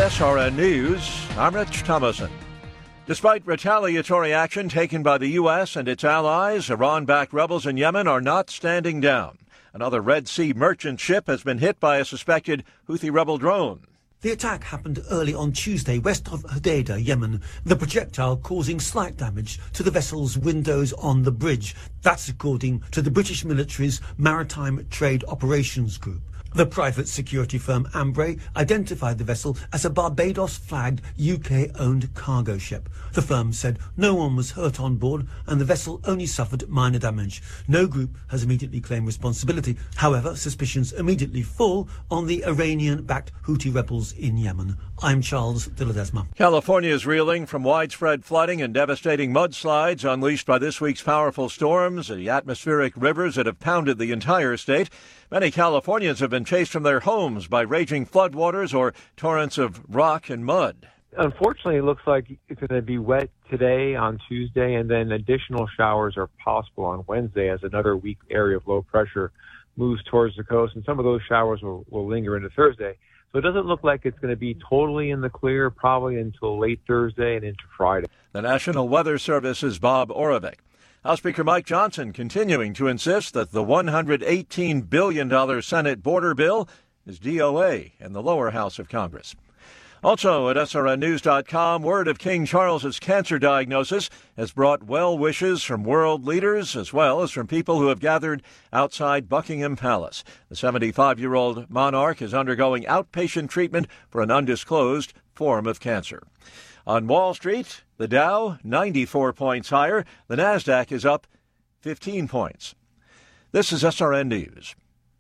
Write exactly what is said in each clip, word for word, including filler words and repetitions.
S R N News, I'm Rich Thomason. Despite retaliatory action taken by the U S and its allies, Iran-backed rebels in Yemen are not standing down. Another Red Sea merchant ship has been hit by a suspected Houthi rebel drone. The attack happened early on Tuesday west of Hodeidah, Yemen, the projectile causing slight damage to the vessel's windows on the bridge. That's according to the British military's Maritime Trade Operations Group. The private security firm Ambre identified the vessel as a Barbados-flagged U K-owned cargo ship. The firm said no one was hurt on board and the vessel only suffered minor damage. No group has immediately claimed responsibility. However, suspicions immediately fall on the Iranian-backed Houthi rebels in Yemen. I'm Charles de Ledesma. California is reeling from widespread flooding and devastating mudslides unleashed by this week's powerful storms, the atmospheric rivers that have pounded the entire state. Many Californians have been chased from their homes by raging floodwaters or torrents of rock and mud. Unfortunately, it looks like it's going to be wet today on Tuesday, and then additional showers are possible on Wednesday as another weak area of low pressure moves towards the coast, and some of those showers will, will linger into Thursday. So it doesn't look like it's going to be totally in the clear probably until late Thursday and into Friday. The National Weather Service's Bob Oravec. House Speaker Mike Johnson continuing to insist that the one hundred eighteen billion dollars Senate border bill is D O A in the lower house of Congress. Also at S R N news dot com, word of King Charles's cancer diagnosis has brought well wishes from world leaders as well as from people who have gathered outside Buckingham Palace. The seventy-five-year-old monarch is undergoing outpatient treatment for an undisclosed form of cancer. On Wall Street, the Dow ninety-four points higher. The Nasdaq is up fifteen points. This is S R N News.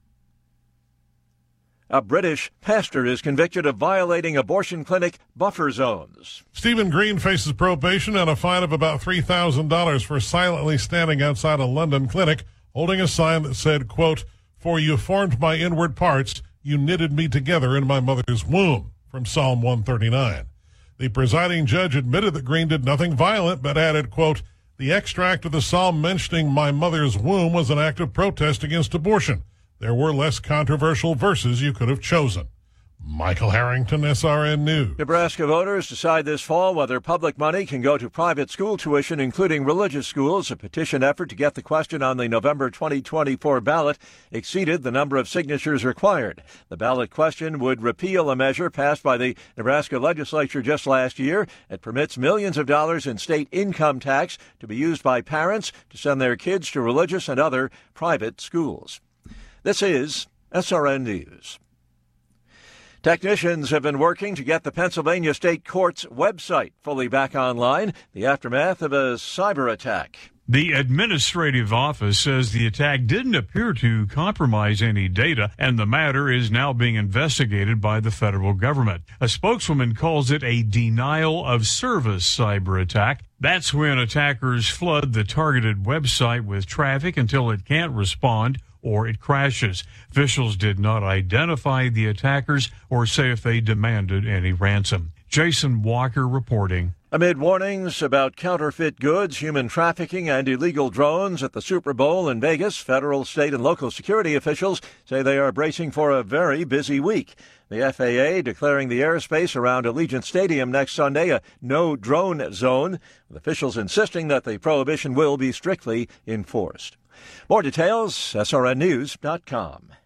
A British pastor is convicted of violating abortion clinic buffer zones. Stephen Green faces probation and a fine of about three thousand dollars for silently standing outside a London clinic holding a sign that said, quote, "For you formed my inward parts, you knitted me together in my mother's womb," from Psalm one thirty-nine. The presiding judge admitted that Green did nothing violent, but added, quote, "The extract of the psalm mentioning my mother's womb was an act of protest against abortion. There were less controversial verses you could have chosen." Michael Harrington, S R N News. Nebraska voters decide this fall whether public money can go to private school tuition, including religious schools. A petition effort to get the question on the November twenty twenty-four ballot exceeded the number of signatures required. The ballot question would repeal a measure passed by the Nebraska legislature just last year. It permits millions of dollars in state income tax to be used by parents to send their kids to religious and other private schools. This is S R N News. Technicians have been working to get the Pennsylvania State Court's website fully back online, the aftermath of a cyber attack. The administrative office says the attack didn't appear to compromise any data, and the matter is now being investigated by the federal government. A spokeswoman calls it a denial of service cyber attack. That's when attackers flood the targeted website with traffic until it can't respond or it crashes. Officials did not identify the attackers or say if they demanded any ransom. Jason Walker reporting. Amid warnings about counterfeit goods, human trafficking, and illegal drones at the Super Bowl in Vegas, federal, state, and local security officials say they are bracing for a very busy week. The F A A declaring the airspace around Allegiant Stadium next Sunday a no-drone zone, with officials insisting that the prohibition will be strictly enforced. More details, S R N news dot com.